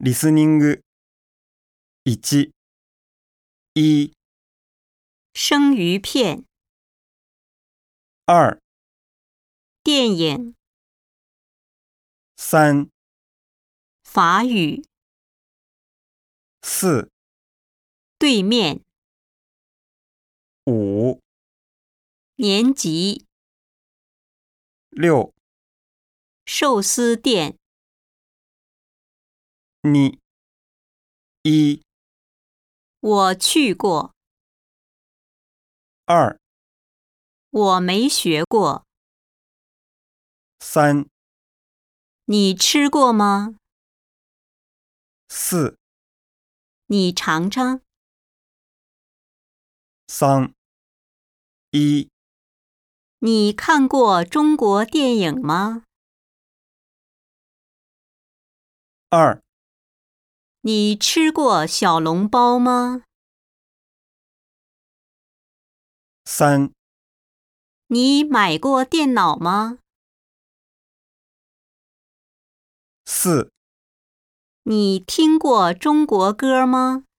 リスニング1、一、 生鱼片、 二、 电影、 三、 法语、 四、 对面、 五、 年级、 六、 寿司店、 二、一、 我去过， 二、 我没学过， 三、 你吃过吗？ 四、 你尝尝。 三、一、 你看过中国电影吗？ 二、 你吃过小笼包吗？ 三、 你买过电脑吗？ 四。 你听过中国歌吗？